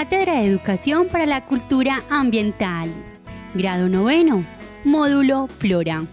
Cátedra de Educación para la Cultura Ambiental. Grado 9, módulo Flora.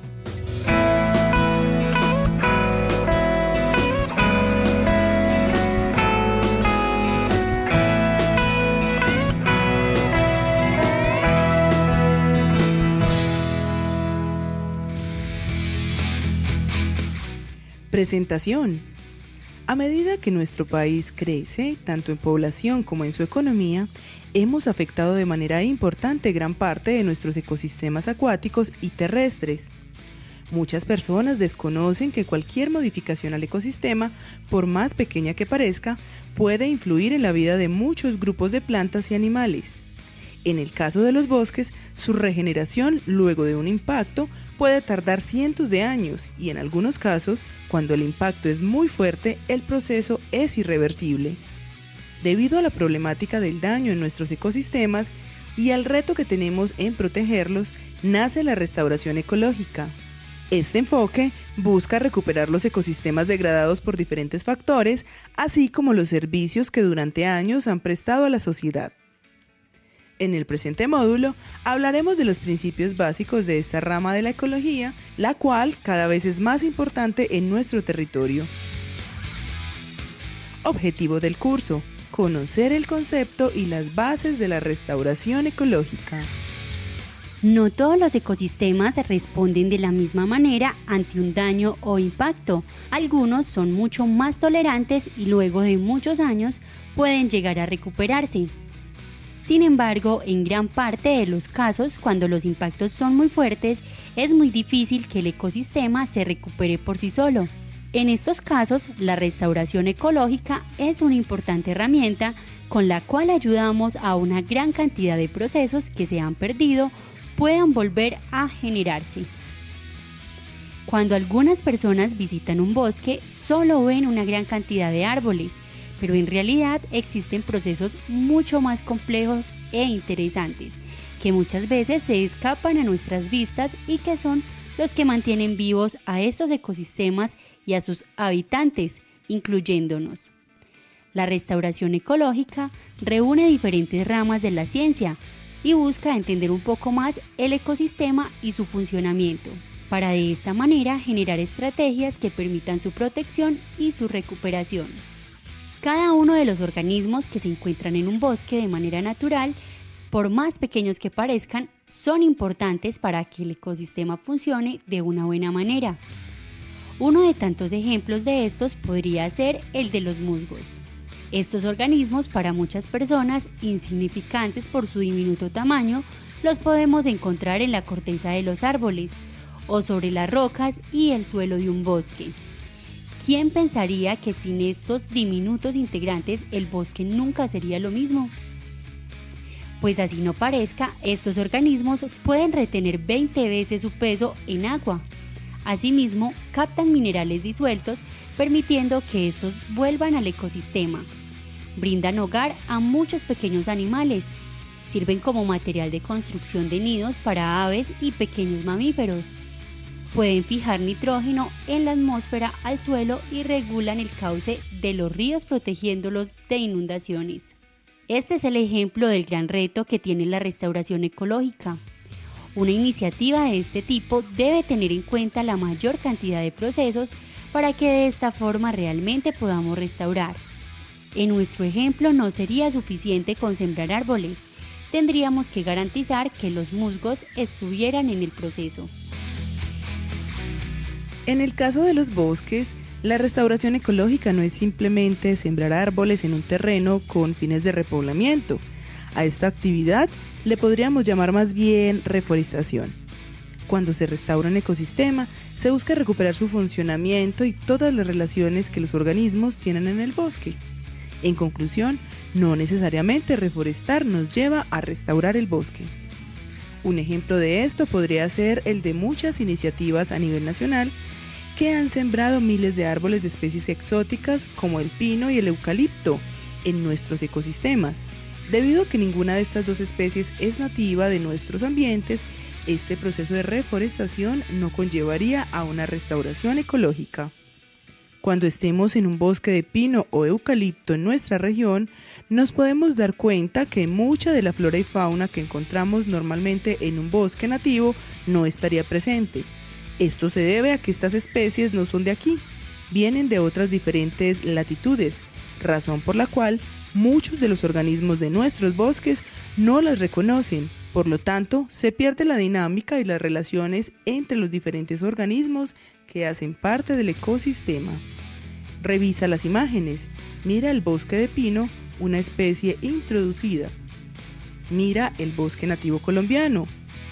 Presentación. A medida que nuestro país crece, tanto en población como en su economía, hemos afectado de manera importante gran parte de nuestros ecosistemas acuáticos y terrestres. Muchas personas desconocen que cualquier modificación al ecosistema, por más pequeña que parezca, puede influir en la vida de muchos grupos de plantas y animales. En el caso de los bosques, su regeneración luego de un impacto puede tardar cientos de años y en algunos casos, cuando el impacto es muy fuerte, el proceso es irreversible. Debido a la problemática del daño en nuestros ecosistemas y al reto que tenemos en protegerlos, nace la restauración ecológica. Este enfoque busca recuperar los ecosistemas degradados por diferentes factores, así como los servicios que durante años han prestado a la sociedad. En el presente módulo hablaremos de los principios básicos de esta rama de la ecología, la cual cada vez es más importante en nuestro territorio. Objetivo del curso: conocer el concepto y las bases de la restauración ecológica. No todos los ecosistemas responden de la misma manera ante un daño o impacto. Algunos son mucho más tolerantes y luego de muchos años pueden llegar a recuperarse. Sin embargo, en gran parte de los casos, cuando los impactos son muy fuertes, es muy difícil que el ecosistema se recupere por sí solo. En estos casos, la restauración ecológica es una importante herramienta con la cual ayudamos a una gran cantidad de procesos que se han perdido puedan volver a generarse. Cuando algunas personas visitan un bosque, solo ven una gran cantidad de árboles, pero en realidad existen procesos mucho más complejos e interesantes, que muchas veces se escapan a nuestras vistas y que son los que mantienen vivos a estos ecosistemas y a sus habitantes, incluyéndonos. La restauración ecológica reúne diferentes ramas de la ciencia y busca entender un poco más el ecosistema y su funcionamiento, para de esta manera generar estrategias que permitan su protección y su recuperación. Cada uno de los organismos que se encuentran en un bosque de manera natural, por más pequeños que parezcan, son importantes para que el ecosistema funcione de una buena manera. Uno de tantos ejemplos de estos podría ser el de los musgos. Estos organismos, para muchas personas insignificantes por su diminuto tamaño, los podemos encontrar en la corteza de los árboles o sobre las rocas y el suelo de un bosque. ¿Quién pensaría que sin estos diminutos integrantes el bosque nunca sería lo mismo? Pues así no parezca, estos organismos pueden retener 20 veces su peso en agua. Asimismo, captan minerales disueltos, permitiendo que estos vuelvan al ecosistema. Brindan hogar a muchos pequeños animales. Sirven como material de construcción de nidos para aves y pequeños mamíferos. Pueden fijar nitrógeno en la atmósfera al suelo y regulan el cauce de los ríos protegiéndolos de inundaciones. Este es el ejemplo del gran reto que tiene la restauración ecológica. Una iniciativa de este tipo debe tener en cuenta la mayor cantidad de procesos para que de esta forma realmente podamos restaurar. En nuestro ejemplo no sería suficiente con sembrar árboles, tendríamos que garantizar que los musgos estuvieran en el proceso. En el caso de los bosques, la restauración ecológica no es simplemente sembrar árboles en un terreno con fines de repoblamiento. A esta actividad le podríamos llamar más bien reforestación. Cuando se restaura un ecosistema, se busca recuperar su funcionamiento y todas las relaciones que los organismos tienen en el bosque. En conclusión, no necesariamente reforestar nos lleva a restaurar el bosque. Un ejemplo de esto podría ser el de muchas iniciativas a nivel nacional que han sembrado miles de árboles de especies exóticas como el pino y el eucalipto en nuestros ecosistemas. Debido a que ninguna de estas dos especies es nativa de nuestros ambientes, este proceso de reforestación no conllevaría a una restauración ecológica. Cuando estemos en un bosque de pino o eucalipto en nuestra región, nos podemos dar cuenta que mucha de la flora y fauna que encontramos normalmente en un bosque nativo no estaría presente. Esto se debe a que estas especies no son de aquí, vienen de otras diferentes latitudes, razón por la cual muchos de los organismos de nuestros bosques no las reconocen. Por lo tanto, se pierde la dinámica y las relaciones entre los diferentes organismos que hacen parte del ecosistema. Revisa las imágenes. Mira el bosque de pino, una especie introducida. Mira el bosque nativo colombiano.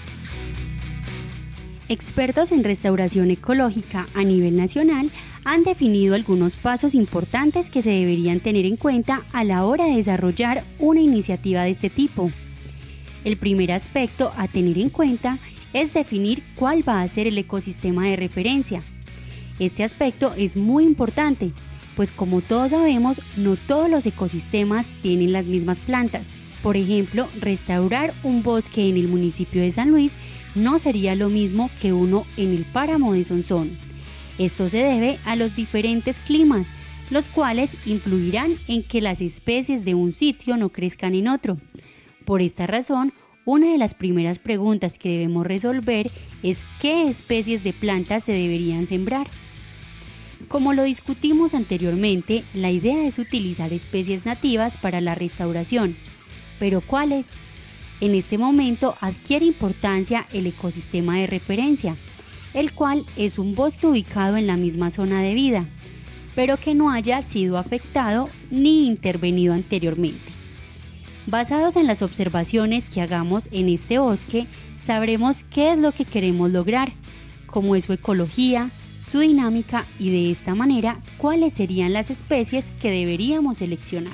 Expertos en restauración ecológica a nivel nacional han definido algunos pasos importantes que se deberían tener en cuenta a la hora de desarrollar una iniciativa de este tipo. El primer aspecto a tener en cuenta es definir cuál va a ser el ecosistema de referencia. Este aspecto es muy importante, pues como todos sabemos, no todos los ecosistemas tienen las mismas plantas. Por ejemplo, restaurar un bosque en el municipio de San Luis no sería lo mismo que uno en el páramo de Sonsón. Esto se debe a los diferentes climas, los cuales influirán en que las especies de un sitio no crezcan en otro. Por esta razón, una de las primeras preguntas que debemos resolver es qué especies de plantas se deberían sembrar. Como lo discutimos anteriormente, la idea es utilizar especies nativas para la restauración. ¿Pero cuáles? En este momento adquiere importancia el ecosistema de referencia, el cual es un bosque ubicado en la misma zona de vida, pero que no haya sido afectado ni intervenido anteriormente. Basados en las observaciones que hagamos en este bosque, sabremos qué es lo que queremos lograr, cómo es su ecología, su dinámica y de esta manera cuáles serían las especies que deberíamos seleccionar.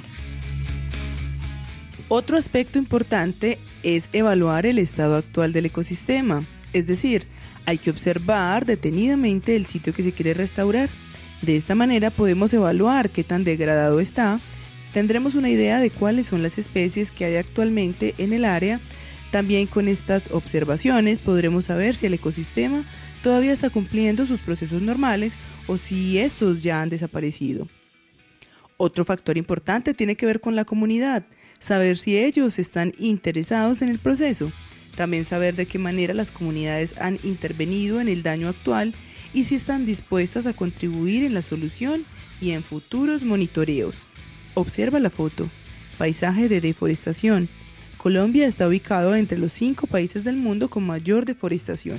Otro aspecto importante es evaluar el estado actual del ecosistema, es decir, hay que observar detenidamente el sitio que se quiere restaurar. De esta manera podemos evaluar qué tan degradado está, tendremos una idea de cuáles son las especies que hay actualmente en el área. También con estas observaciones podremos saber si el ecosistema todavía está cumpliendo sus procesos normales o si estos ya han desaparecido. Otro factor importante tiene que ver con la comunidad, saber si ellos están interesados en el proceso, también saber de qué manera las comunidades han intervenido en el daño actual y si están dispuestas a contribuir en la solución y en futuros monitoreos. Observa la foto. Paisaje de deforestación. Colombia está ubicado entre los 5 países del mundo con mayor deforestación.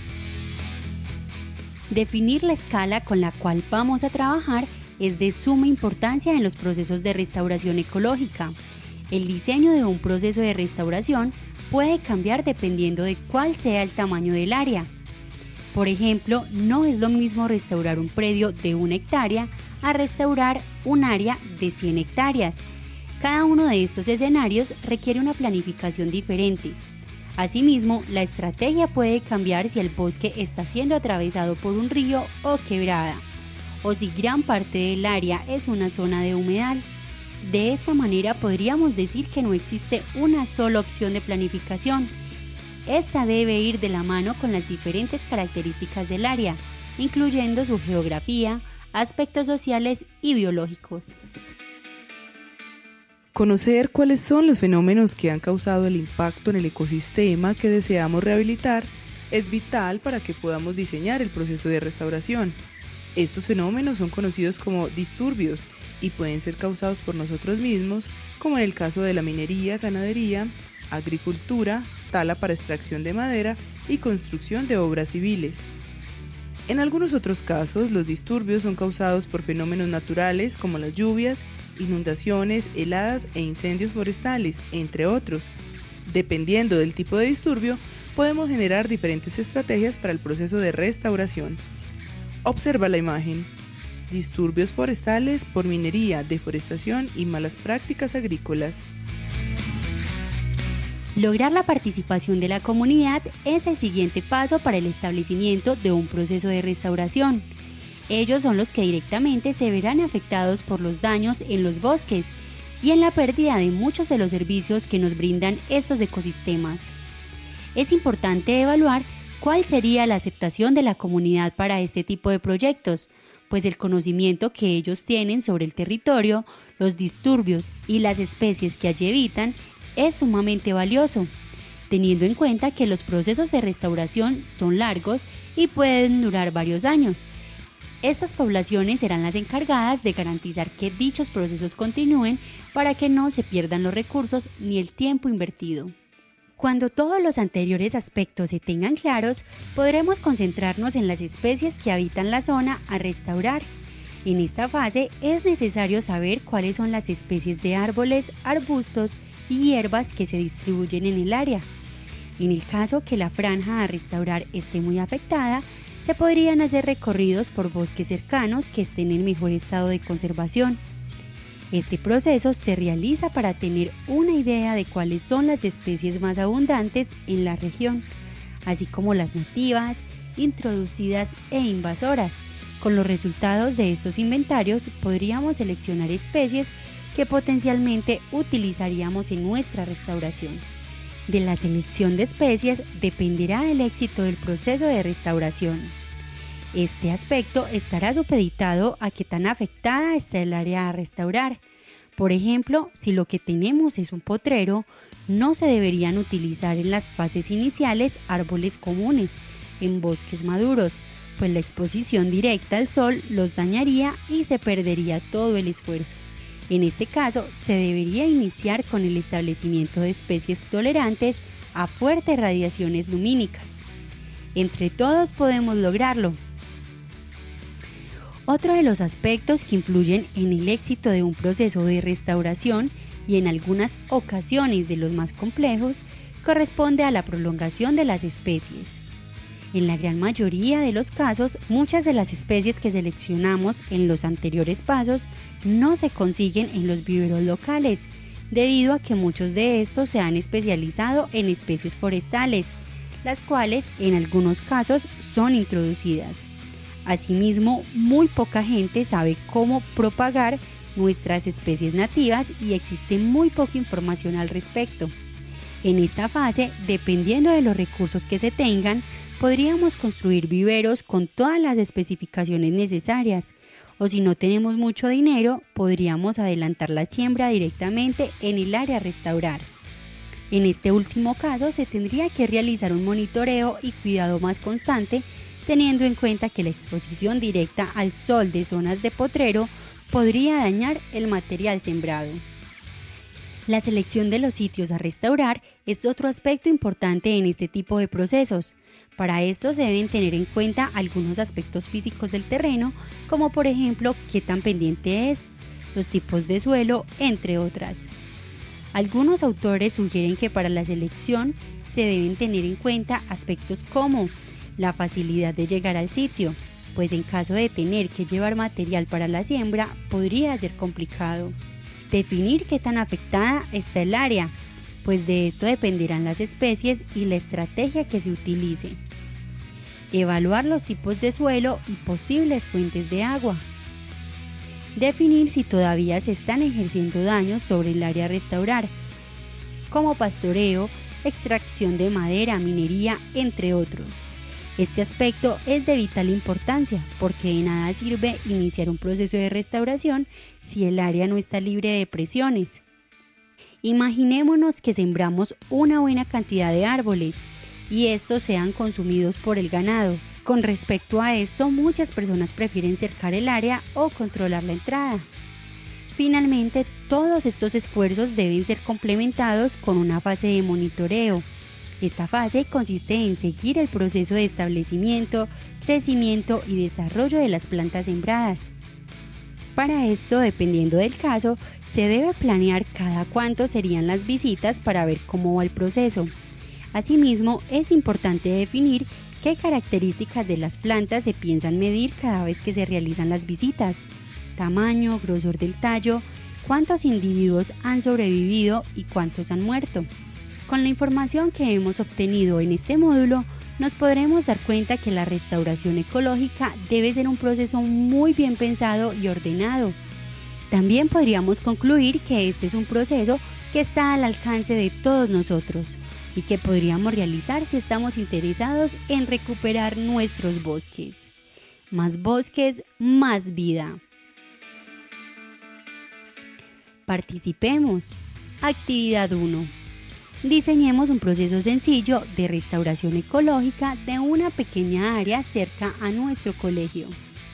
Definir la escala con la cual vamos a trabajar es de suma importancia en los procesos de restauración ecológica. El diseño de un proceso de restauración puede cambiar dependiendo de cuál sea el tamaño del área. Por ejemplo, no es lo mismo restaurar un predio de 1 hectárea a restaurar un área de 100 hectáreas. Cada uno de estos escenarios requiere una planificación diferente. Asimismo, la estrategia puede cambiar si el bosque está siendo atravesado por un río o quebrada, o si gran parte del área es una zona de humedal. De esta manera podríamos decir que no existe una sola opción de planificación. Esta debe ir de la mano con las diferentes características del área, incluyendo su geografía, aspectos sociales y biológicos. Conocer cuáles son los fenómenos que han causado el impacto en el ecosistema que deseamos rehabilitar es vital para que podamos diseñar el proceso de restauración. Estos fenómenos son conocidos como disturbios y pueden ser causados por nosotros mismos, como en el caso de la minería, ganadería, agricultura, tala para extracción de madera y construcción de obras civiles. En algunos otros casos, los disturbios son causados por fenómenos naturales como las lluvias, inundaciones, heladas e incendios forestales, entre otros. Dependiendo del tipo de disturbio, podemos generar diferentes estrategias para el proceso de restauración. Observa la imagen. Disturbios forestales por minería, deforestación y malas prácticas agrícolas. Lograr la participación de la comunidad es el siguiente paso para el establecimiento de un proceso de restauración. Ellos son los que directamente se verán afectados por los daños en los bosques y en la pérdida de muchos de los servicios que nos brindan estos ecosistemas. Es importante evaluar ¿Cuál sería la aceptación de la comunidad para este tipo de proyectos? Pues el conocimiento que ellos tienen sobre el territorio, los disturbios y las especies que allí habitan es sumamente valioso, teniendo en cuenta que los procesos de restauración son largos y pueden durar varios años. Estas poblaciones serán las encargadas de garantizar que dichos procesos continúen para que no se pierdan los recursos ni el tiempo invertido. Cuando todos los anteriores aspectos se tengan claros, podremos concentrarnos en las especies que habitan la zona a restaurar. En esta fase es necesario saber cuáles son las especies de árboles, arbustos y hierbas que se distribuyen en el área. En el caso que la franja a restaurar esté muy afectada, se podrían hacer recorridos por bosques cercanos que estén en mejor estado de conservación. Este proceso se realiza para tener una idea de cuáles son las especies más abundantes en la región, así como las nativas, introducidas e invasoras. Con los resultados de estos inventarios podríamos seleccionar especies que potencialmente utilizaríamos en nuestra restauración. De la selección de especies dependerá el éxito del proceso de restauración. Este aspecto estará supeditado a qué tan afectada está el área a restaurar. Por ejemplo, si lo que tenemos es un potrero, no se deberían utilizar en las fases iniciales árboles comunes, en bosques maduros, pues la exposición directa al sol los dañaría y se perdería todo el esfuerzo. En este caso, se debería iniciar con el establecimiento de especies tolerantes a fuertes radiaciones lumínicas. Entre todos podemos lograrlo. Otro de los aspectos que influyen en el éxito de un proceso de restauración y en algunas ocasiones de los más complejos corresponde a la prolongación de las especies. En la gran mayoría de los casos, muchas de las especies que seleccionamos en los anteriores pasos no se consiguen en los viveros locales, debido a que muchos de estos se han especializado en especies forestales, las cuales en algunos casos son introducidas. Asimismo, muy poca gente sabe cómo propagar nuestras especies nativas y existe muy poca información al respecto. En esta fase, dependiendo de los recursos que se tengan, podríamos construir viveros con todas las especificaciones necesarias, o si no tenemos mucho dinero, podríamos adelantar la siembra directamente en el área a restaurar. En este último caso, se tendría que realizar un monitoreo y cuidado más constante, teniendo en cuenta que la exposición directa al sol de zonas de potrero podría dañar el material sembrado. La selección de los sitios a restaurar es otro aspecto importante en este tipo de procesos. Para esto se deben tener en cuenta algunos aspectos físicos del terreno, como por ejemplo qué tan pendiente es, los tipos de suelo, entre otras. Algunos autores sugieren que para la selección se deben tener en cuenta aspectos como la facilidad de llegar al sitio, pues en caso de tener que llevar material para la siembra podría ser complicado. Definir qué tan afectada está el área, pues de esto dependerán las especies y la estrategia que se utilice. Evaluar los tipos de suelo y posibles fuentes de agua. Definir si todavía se están ejerciendo daños sobre el área a restaurar, como pastoreo, extracción de madera, minería, entre otros. Este aspecto es de vital importancia porque de nada sirve iniciar un proceso de restauración si el área no está libre de presiones. Imaginémonos que sembramos una buena cantidad de árboles y estos sean consumidos por el ganado. Con respecto a esto, muchas personas prefieren cercar el área o controlar la entrada. Finalmente, todos estos esfuerzos deben ser complementados con una fase de monitoreo. Esta fase consiste en seguir el proceso de establecimiento, crecimiento y desarrollo de las plantas sembradas. Para eso, dependiendo del caso, se debe planear cada cuánto serían las visitas para ver cómo va el proceso. Asimismo, es importante definir qué características de las plantas se piensan medir cada vez que se realizan las visitas: tamaño, grosor del tallo, cuántos individuos han sobrevivido y cuántos han muerto. Con la información que hemos obtenido en este módulo, nos podremos dar cuenta que la restauración ecológica debe ser un proceso muy bien pensado y ordenado. También podríamos concluir que este es un proceso que está al alcance de todos nosotros, y que podríamos realizar si estamos interesados en recuperar nuestros bosques. Más bosques, más vida. Participemos. Actividad 1. Diseñemos un proceso sencillo de restauración ecológica de una pequeña área cerca a nuestro colegio.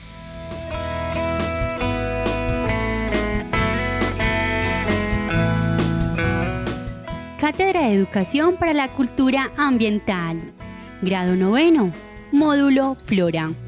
Cátedra de Educación para la Cultura Ambiental. Grado 9. Módulo Flora.